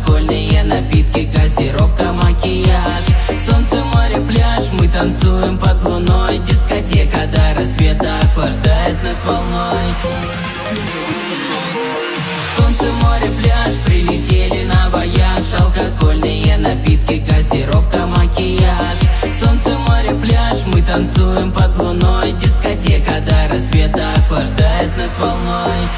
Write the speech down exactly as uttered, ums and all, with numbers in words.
алкогольные напитки, газировка, макияж. Солнце, море, пляж, мы танцуем под луной. Дискотека до рассвета охлаждает нас волной. Солнце, море, пляж, прилетели на вояж. Алкогольные напитки, газировка, макияж. Солнце, море, пляж, мы танцуем под луной. Дискотека до рассвета охлаждает нас волной.